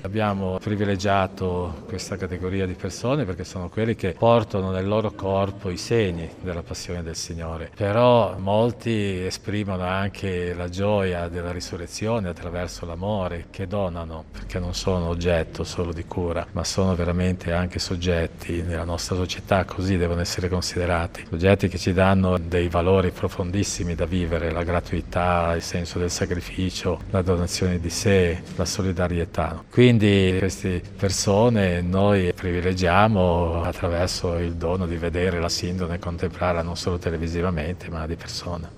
Abbiamo privilegiato questa categoria di persone perché sono quelli che portano nel loro corpo i segni della passione del Signore. Però molti esprimono anche la gioia della risurrezione attraverso l'amore che donano, perché non sono oggetto solo di cura, ma sono veramente anche soggetti nella nostra società, così devono essere considerati. Soggetti che ci danno dei valori profondissimi da vivere, la gratuità, il senso del sacrificio, la donazione di sé, la solidarietà. Quindi queste persone noi privilegiamo attraverso il dono di vedere la sindone e contemplarla non solo televisivamente, ma di persona.